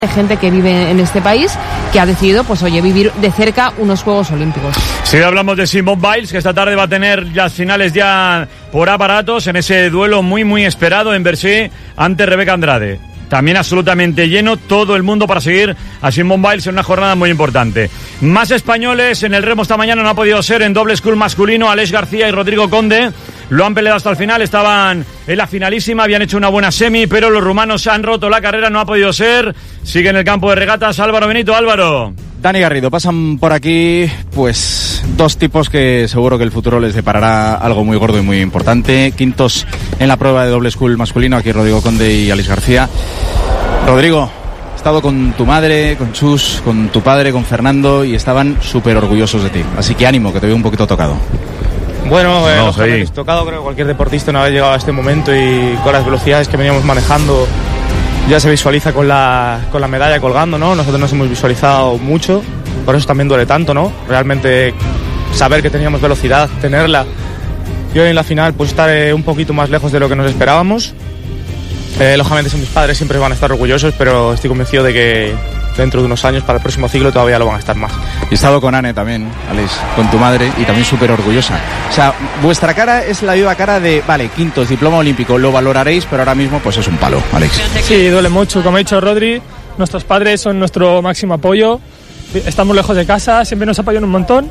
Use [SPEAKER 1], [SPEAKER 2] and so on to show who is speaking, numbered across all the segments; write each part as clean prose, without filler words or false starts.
[SPEAKER 1] de gente que vive en este país que ha decidido, pues oye, vivir de cerca unos Juegos Olímpicos.
[SPEAKER 2] Sí, hablamos de Simone Biles, que esta tarde va a tener las finales ya por aparatos en ese duelo muy esperado en Bercy ante Rebeca Andrade. También absolutamente lleno, todo el mundo para seguir a Simone Biles en una jornada muy importante. Más españoles en el remo esta mañana no ha podido ser en doble scull masculino. Aleix García y Rodrigo Conde lo han peleado hasta el final, estaban en la finalísima, habían hecho una buena semi, pero los rumanos han roto la carrera, no ha podido ser. Sigue en el campo de regatas Álvaro Benito. Álvaro.
[SPEAKER 3] Dani Garrido, pasan por aquí pues dos tipos que seguro que el futuro les deparará algo muy gordo y muy importante. Quintos en la prueba de doble scull masculino, aquí Rodrigo Conde y Aleix García. Rodrigo, he estado con tu madre, con Chus, con tu padre, con Fernando, y estaban súper orgullosos de ti. Así que ánimo, que te veo un poquito tocado.
[SPEAKER 4] Bueno, nos habéis tocado, creo que cualquier deportista una vez llegado a este momento, y con las velocidades que veníamos manejando ya se visualiza con la medalla colgando, ¿no? Nosotros nos hemos visualizado mucho, por eso también duele tanto, ¿no? Realmente saber que teníamos velocidad, tenerla, y hoy en la final pues estar un poquito más lejos de lo que nos esperábamos. Lógicamente mis padres siempre van a estar orgullosos, pero estoy convencido de que dentro de unos años, para el próximo ciclo, todavía lo van a estar más.
[SPEAKER 3] He estado con Anne también, Aleix, con tu madre, y también súper orgullosa. O sea, vuestra cara es la viva cara de, vale, quintos, diploma olímpico, lo valoraréis, pero ahora mismo pues es un palo, Aleix.
[SPEAKER 5] Sí, duele mucho, como ha dicho Rodri, nuestros padres son nuestro máximo apoyo, estamos lejos de casa, siempre nos apoyan un montón,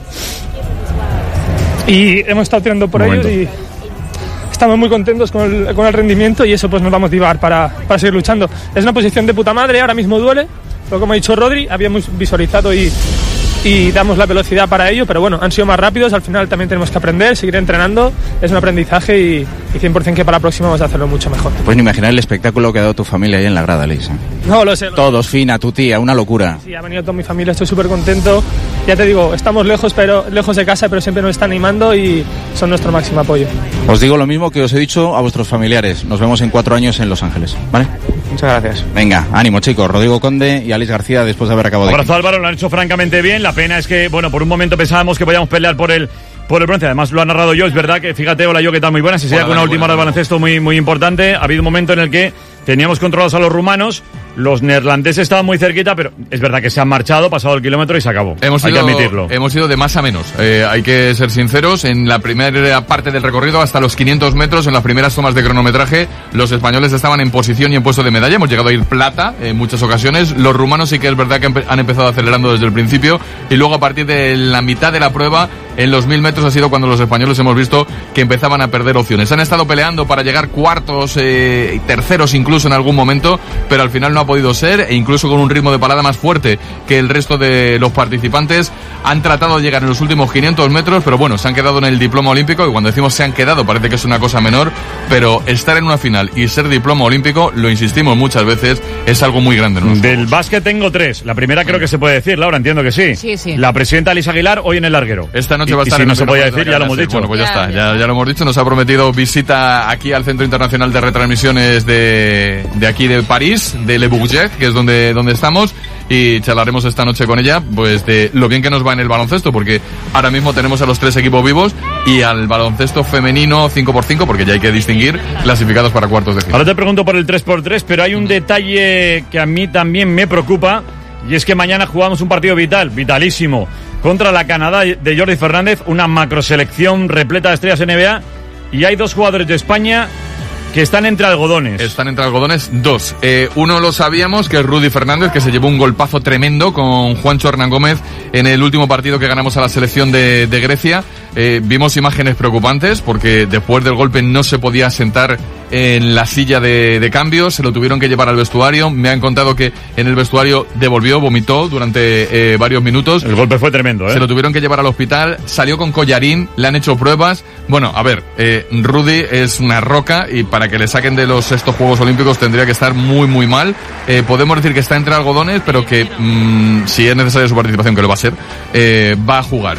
[SPEAKER 5] y hemos estado tirando por ellos, y estamos muy contentos con el rendimiento, y eso pues nos va a motivar para seguir luchando. Es una posición de puta madre, ahora mismo duele, pero como ha dicho Rodri, habíamos visualizado y damos la velocidad para ello, pero bueno, han sido más rápidos, al final también tenemos que aprender, seguir entrenando, es un aprendizaje, y 100% que para la próxima vamos a hacerlo mucho mejor.
[SPEAKER 3] Pues ni imaginar el espectáculo que ha dado tu familia ahí en la grada, Aleix.
[SPEAKER 5] No, lo sé.
[SPEAKER 3] Todos, Fina, tu tía, una locura.
[SPEAKER 5] Sí, ha venido toda mi familia, estoy súper contento. Ya te digo, estamos lejos de casa, pero siempre nos están animando y son nuestro máximo apoyo.
[SPEAKER 3] Os digo lo mismo que os he dicho a vuestros familiares. Nos vemos en 4 años en Los Ángeles, ¿vale?
[SPEAKER 4] Muchas gracias.
[SPEAKER 3] Venga, ánimo, chicos. Rodrigo Conde y Aleix García, después de haber acabado de...
[SPEAKER 2] Abrazo, Álvaro, lo han hecho francamente bien. La pena es que, bueno, por un momento pensábamos que podíamos pelear por el bronce. Además lo ha narrado yo, es verdad que, fíjate, hola yo, que tal, muy buena. Se sigue con una última hora de baloncesto muy importante. Ha habido un momento en el que teníamos controlados a los rumanos, los neerlandeses estaban muy cerquita, pero es verdad que se han marchado, pasado el kilómetro y se acabó. Hay que admitirlo.
[SPEAKER 6] Hemos ido de más a menos, hay que ser sinceros. En la primera parte del recorrido, hasta los 500 metros, en las primeras tomas de cronometraje, los españoles estaban en posición y en puesto de medalla. Hemos llegado a ir plata en muchas ocasiones. Los rumanos sí que es verdad que han empezado acelerando desde el principio, y luego a partir de la mitad de la prueba, en los 1000 metros, ha sido cuando los españoles hemos visto que empezaban a perder opciones. Han estado peleando para llegar cuartos, terceros incluso en algún momento, pero al final no ha podido ser, e incluso con un ritmo de parada más fuerte que el resto de los participantes. Han tratado de llegar en los últimos 500 metros, pero bueno, se han quedado en el diploma olímpico, y cuando decimos se han quedado parece que es una cosa menor, pero estar en una final y ser diploma olímpico, lo insistimos muchas veces, es algo muy grande.
[SPEAKER 2] Del básquet tengo 3. La primera creo que se puede decir, Laura, entiendo que sí.
[SPEAKER 1] Sí.
[SPEAKER 2] La presidenta Alice Aguilar hoy en el larguero.
[SPEAKER 6] Esta noche va a estar
[SPEAKER 2] y si
[SPEAKER 6] en
[SPEAKER 2] no se podía decir, ya lo hemos dicho.
[SPEAKER 6] Bueno, pues ya está, ya lo hemos dicho. Nos ha prometido visita aquí al Centro Internacional de Retransmisiones de aquí de París, de Le Bourget, que es donde estamos, y charlaremos esta noche con ella pues de lo bien que nos va en el baloncesto, porque ahora mismo tenemos a los 3 equipos vivos, y al baloncesto femenino 5x5, porque ya hay que distinguir, clasificados para cuartos de final.
[SPEAKER 2] Ahora te pregunto por el 3x3, pero hay un detalle que a mí también me preocupa, y es que mañana jugamos un partido vitalísimo, contra la Canadá de Jordi Fernández, una macroselección repleta de estrellas NBA, y hay 2 jugadores de España que están entre algodones.
[SPEAKER 6] Están entre algodones 2. Uno lo sabíamos, que es Rudy Fernández, que se llevó un golpazo tremendo con Juancho Hernán Gómez en el último partido que ganamos a la selección de Grecia. Vimos imágenes preocupantes, porque después del golpe no se podía sentar en la silla de cambio, se lo tuvieron que llevar al vestuario. Me han contado que en el vestuario vomitó durante varios minutos.
[SPEAKER 2] El golpe fue tremendo,
[SPEAKER 6] Se lo tuvieron que llevar al hospital, salió con collarín, le han hecho pruebas. Bueno, a ver, Rudy es una roca, y para que le saquen de estos Juegos Olímpicos tendría que estar muy mal. Podemos decir que está entre algodones, pero que si es necesaria su participación, que lo va a ser, va a jugar.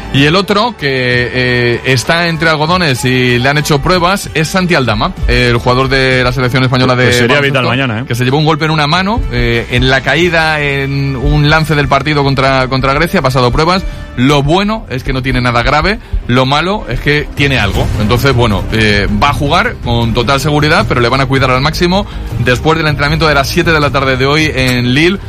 [SPEAKER 6] Y el otro, que está entre algodones y le han hecho pruebas, es Santi Aldama, el jugador de la selección española de...
[SPEAKER 2] Pues sería vital mañana,
[SPEAKER 6] que se llevó un golpe en una mano, en la caída en un lance del partido contra Grecia, ha pasado pruebas. Lo bueno es que no tiene nada grave, lo malo es que tiene algo. Entonces, bueno, va a jugar con total seguridad, pero le van a cuidar al máximo después del entrenamiento de las 7 de la tarde de hoy en Lille.